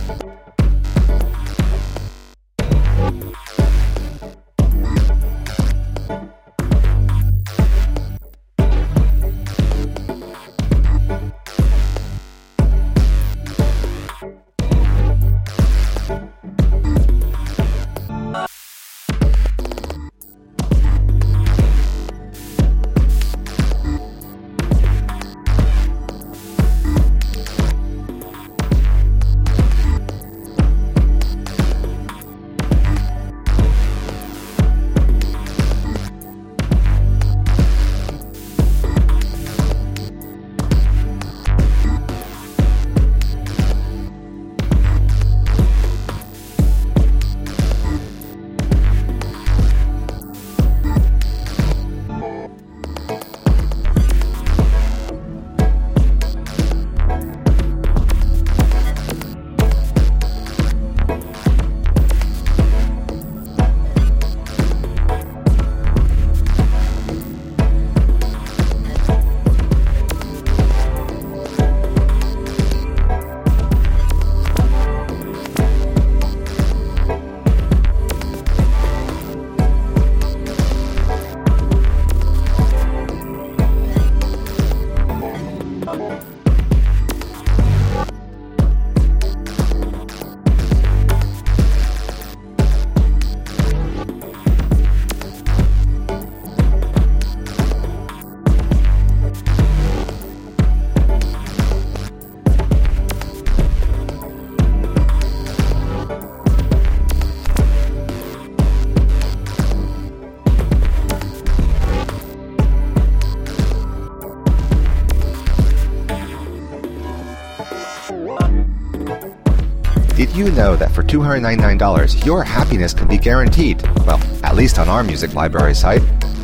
Did you know that for $299, your happiness can be guaranteed? Well, at least on our music library site.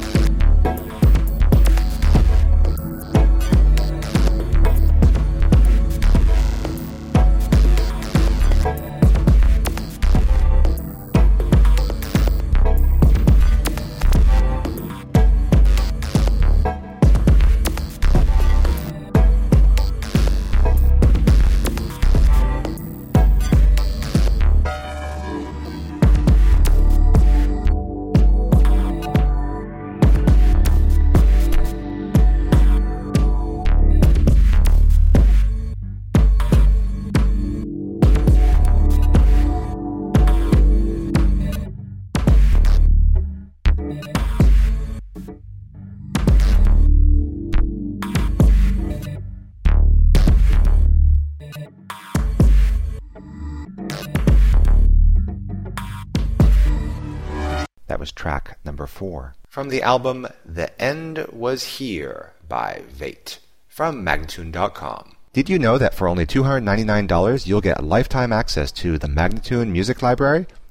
That was track number 4. From the album The End Was Here by Vate from Magnatune.com. Did you know that for only $299 you'll get lifetime access to the Magnatune Music Library?